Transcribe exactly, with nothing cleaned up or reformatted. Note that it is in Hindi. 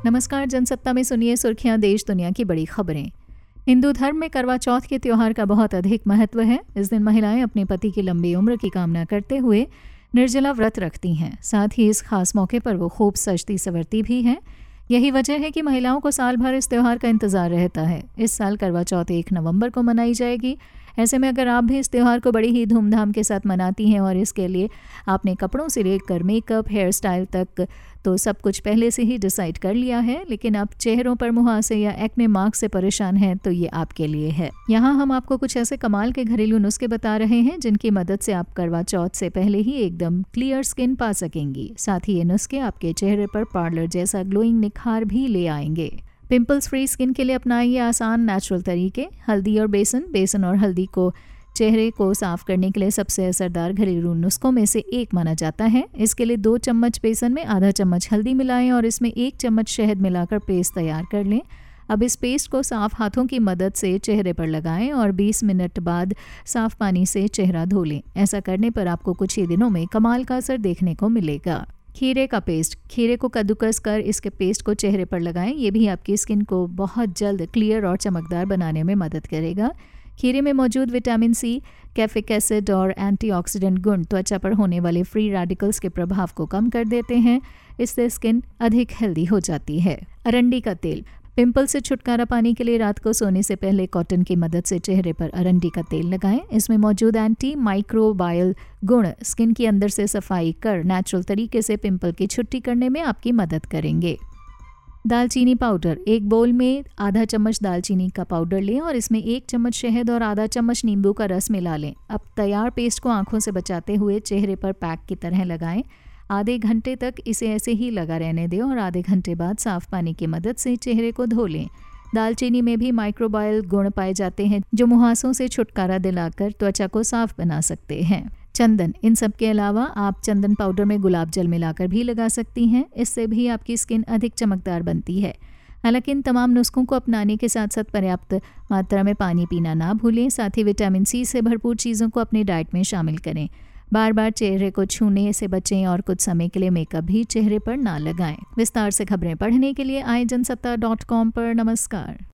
नमस्कार, जनसत्ता में सुनिए सुर्खियां देश दुनिया की बड़ी खबरें। हिंदू धर्म में करवा चौथ के त्योहार का बहुत अधिक महत्व है। इस दिन महिलाएं अपने पति की लंबी उम्र की कामना करते हुए निर्जला व्रत रखती हैं। साथ ही इस खास मौके पर वो खूब सजती संवरती भी हैं। यही वजह है कि महिलाओं को साल भर इस त्यौहार का इंतजार रहता है। इस साल करवा चौथ एक नवंबर को मनाई जाएगी। ऐसे में अगर आप भी इस त्यौहार को बड़ी ही धूमधाम के साथ मनाती हैं और इसके लिए आपने कपड़ों से लेकर मेकअप, हेयर स्टाइल तक तो सब कुछ पहले से ही डिसाइड कर लिया है, लेकिन आप चेहरों पर मुहासे या एक्ने मार्क से परेशान हैं तो ये आपके लिए है। यहाँ हम आपको कुछ ऐसे कमाल के घरेलू नुस्खे बता रहे हैं जिनकी मदद से आप करवा चौथ से पहले ही एकदम क्लियर स्किन पा सकेंगी। साथ ही ये नुस्खे आपके चेहरे पर पार्लर जैसा ग्लोइंग निखार भी ले आएंगे। पिंपल्स फ्री स्किन के लिए अपनाइए आसान नेचुरल तरीके। हल्दी और बेसन बेसन और हल्दी को चेहरे को साफ करने के लिए सबसे असरदार घरेलू नुस्खों में से एक माना जाता है। इसके लिए दो चम्मच बेसन में आधा चम्मच हल्दी मिलाएं और इसमें एक चम्मच शहद मिलाकर पेस्ट तैयार कर लें। अब इस पेस्ट को साफ हाथों की मदद से चेहरे पर लगाएं और बीस मिनट बाद साफ पानी से चेहरा धो लें। ऐसा करने पर आपको कुछ ही दिनों में कमाल का असर देखने को मिलेगा। खीरे का पेस्ट। खीरे को कद्दूकस कर इसके पेस्ट को चेहरे पर लगाएं। ये भी आपकी स्किन को बहुत जल्द क्लियर और चमकदार बनाने में मदद करेगा। खीरे में मौजूद विटामिन सी, कैफिक एसिड और एंटीऑक्सीडेंट गुण त्वचा पर होने वाले फ्री रेडिकल्स के प्रभाव को कम कर देते हैं। इससे स्किन अधिक हेल्दी हो जाती है। अरंडी का तेल। पिंपल से छुटकारा पाने के लिए रात को सोने से पहले कॉटन की मदद से चेहरे पर अरंडी का तेल लगाएं। इसमें मौजूद एंटी माइक्रोबायल गुण स्किन की अंदर से सफाई कर नेचुरल तरीके से पिंपल की छुट्टी करने में आपकी मदद करेंगे। दालचीनी पाउडर। एक बोल में आधा चम्मच दालचीनी का पाउडर लें और इसमें एक चम्मच शहद और आधा चम्मच नींबू का रस मिला लें। अब तैयार पेस्ट को आंखों से बचाते हुए चेहरे पर पैक की तरह लगाएं। आधे घंटे तक इसे ऐसे ही लगा रहने दें और आधे घंटे बाद साफ पानी की मदद से चेहरे को धो लें। दालचीनी में भी माइक्रोबायल गुण पाए जाते हैं जो मुहासों से छुटकारा दिलाकर त्वचा को साफ बना सकते हैं। चंदन। इन सब के अलावा आप चंदन पाउडर में गुलाब जल मिलाकर भी लगा सकती हैं। इससे भी आपकी स्किन अधिक चमकदार बनती है। हालांकि इन तमाम नुस्खों को अपनाने के साथ साथ पर्याप्त मात्रा में पानी पीना ना भूलें। साथ ही विटामिन सी से भरपूर चीज़ों को अपनी डाइट में शामिल करें। बार बार चेहरे को छूने से बचें और कुछ समय के लिए मेकअप भी चेहरे पर ना लगाएं। विस्तार से खबरें पढ़ने के लिए आए जनसत्ता डॉट कॉम पर। नमस्कार।